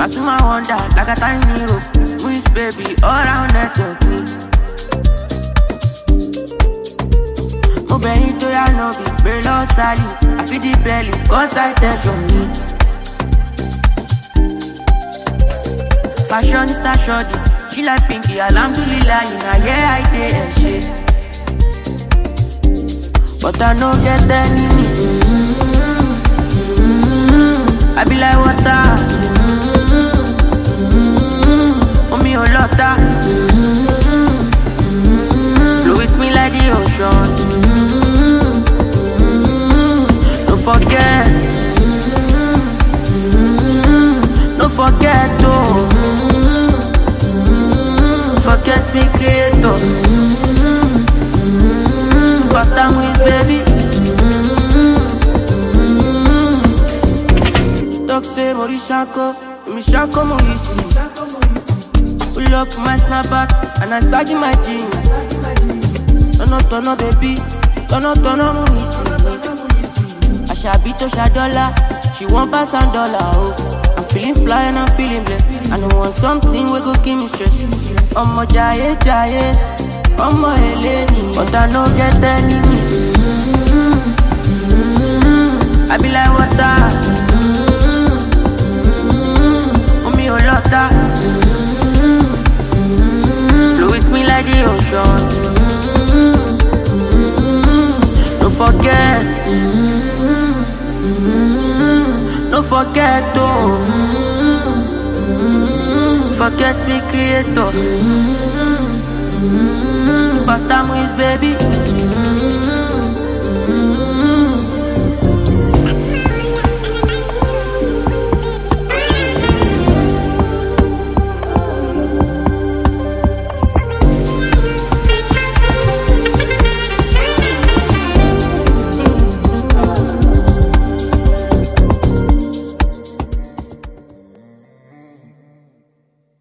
Pass my wonder like a tiny rope. Moose baby, all around network me. Mo bẹ̀yìn tó yá lọ bí pé lọ́ọ̀tàlì. I feel the belly, cause I take on me. Fashionista shorty, she like Pinky, alhamdulillah, you know, yeah, I did and shit. But I no get enemy. I be like water. Omi olota. Flow with me like the ocean. Don't forget. Don't forget, oh. Forget me, creator. Cause time with baby. Talk say body shako, me shako mo easy. Pull up my snapback and I sag in my jeans. Turn up baby, turn up mo easy. I shall beat to $1, she want pass $1, oh. I'm feeling fly and I'm feeling blessed. I don't want something we go give me stress. Omo jaye jaye, omo Eleni, but I no get enemy. I be like water. Omi olota. Flow with me like the ocean. Don't forget. Don't forget, oh. Forget me, creator. Superstar Moise, baby.